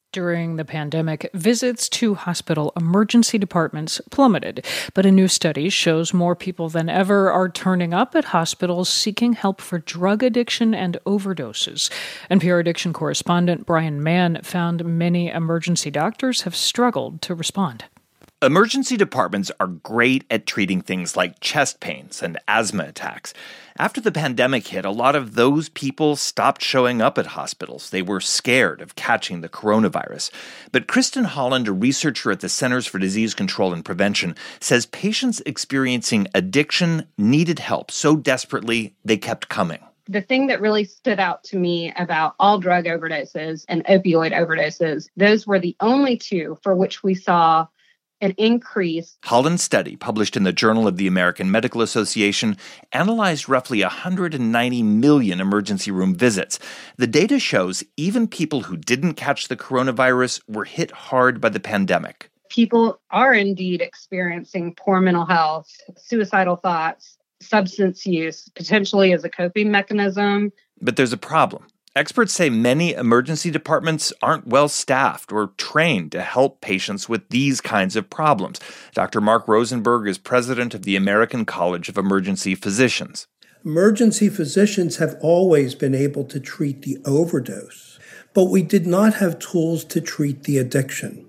During the pandemic, visits to hospital emergency departments plummeted, but a new study shows more people than ever are turning up at hospitals seeking help for drug addiction and overdoses. NPR addiction correspondent Brian Mann found many emergency doctors have struggled to respond. Emergency departments are great at treating things like chest pains and asthma attacks. After the pandemic hit, a lot of those people stopped showing up at hospitals. They were scared of catching the coronavirus. But Kristen Holland, a researcher at the Centers for Disease Control and Prevention, says patients experiencing addiction needed help so desperately they kept coming. The thing that really stood out to me about all drug overdoses and opioid overdoses, those were the only two for which we saw an increase. Holland's study, published in the Journal of the American Medical Association, analyzed roughly 190 million emergency room visits. The data shows even people who didn't catch the coronavirus were hit hard by the pandemic. People are indeed experiencing poor mental health, suicidal thoughts, substance use, potentially as a coping mechanism. But there's a problem. Experts say many emergency departments aren't well-staffed or trained to help patients with these kinds of problems. Dr. Mark Rosenberg is president of the American College of Emergency Physicians. Emergency physicians have always been able to treat the overdose, but we did not have tools to treat the addiction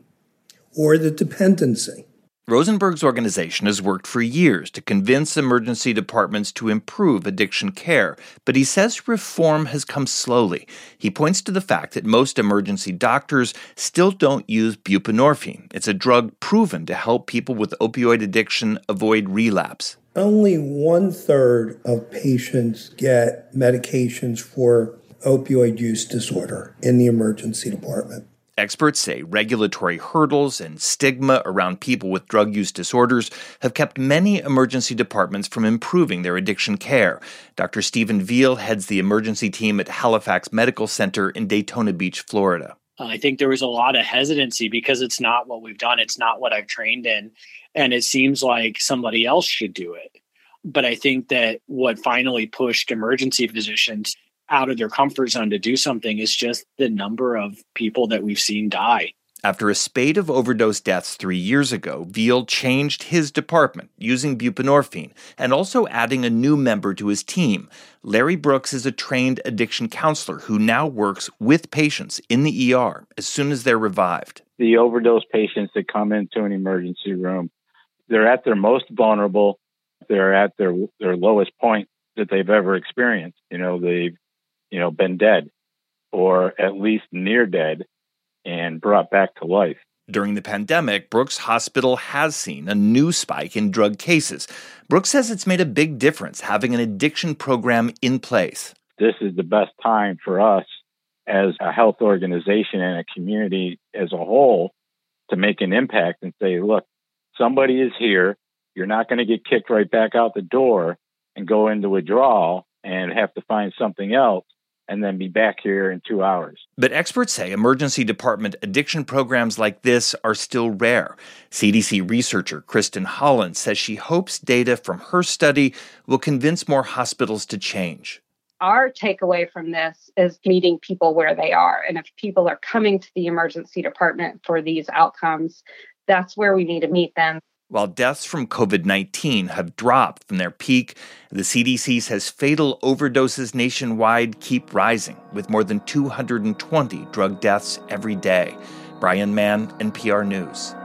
or the dependency. Rosenberg's organization has worked for years to convince emergency departments to improve addiction care, but he says reform has come slowly. He points to the fact that most emergency doctors still don't use buprenorphine. It's a drug proven to help people with opioid addiction avoid relapse. Only 1/3 of patients get medications for opioid use disorder in the emergency department. Experts say regulatory hurdles and stigma around people with drug use disorders have kept many emergency departments from improving their addiction care. Dr. Stephen Veal heads the emergency team at Halifax Medical Center in Daytona Beach, Florida. I think there was a lot of hesitancy because it's not what we've done. It's not what I've trained in. And it seems like somebody else should do it. But I think that what finally pushed emergency physicians out of their comfort zone to do something is just the number of people that we've seen die. After a spate of overdose deaths 3 years ago, Veal changed his department using buprenorphine and also adding a new member to his team. Larry Brooks is a trained addiction counselor who now works with patients in the ER as soon as they're revived. The overdose patients that come into an emergency room, they're at their most vulnerable. They're at their lowest point that they've ever experienced. They've been dead or at least near dead and brought back to life. During the pandemic, Brooks Hospital has seen a new spike in drug cases. Brooks says it's made a big difference having an addiction program in place. This is the best time for us as a health organization and a community as a whole to make an impact and say, look, somebody is here. You're not going to get kicked right back out the door and go into withdrawal and have to find something else and then be back here in 2 hours. But experts say emergency department addiction programs like this are still rare. CDC researcher Kristen Holland says she hopes data from her study will convince more hospitals to change. Our takeaway from this is meeting people where they are. And if people are coming to the emergency department for these outcomes, that's where we need to meet them. While deaths from COVID-19 have dropped from their peak, the CDC says fatal overdoses nationwide keep rising, with more than 220 drug deaths every day. Brian Mann, NPR News.